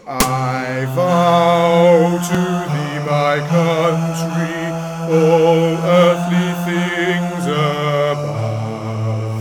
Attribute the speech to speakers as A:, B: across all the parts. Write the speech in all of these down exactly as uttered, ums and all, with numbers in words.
A: I vow to thee, my country, all earthly things above,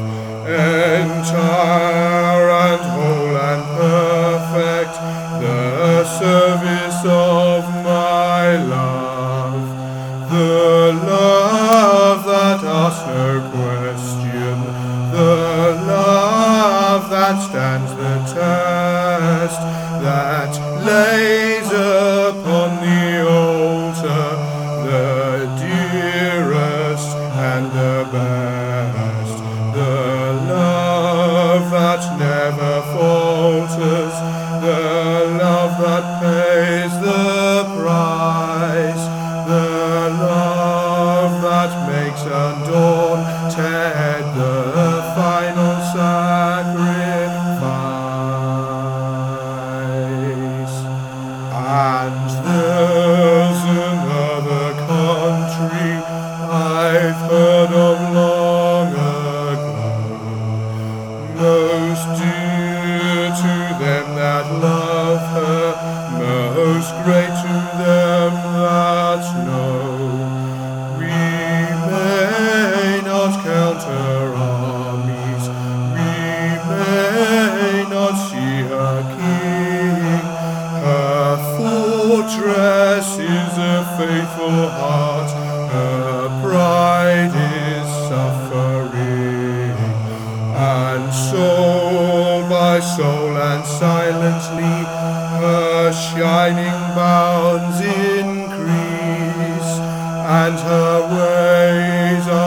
A: entire and whole and perfect, the service of my love, the love that asks no question, the love that stands the test, that lays upon the altar the dearest and the best, the love that never falters, the love that pays the price, the love that makes undaunted the final sacrifice. And there's another country I've heard of long ago, most dear to them that love her, most great to them that know. We may not count her armies, we may not see her king, her fortress is a faithful heart, her pride is suffering, and soul by soul and silently her shining bounds increase, and her ways are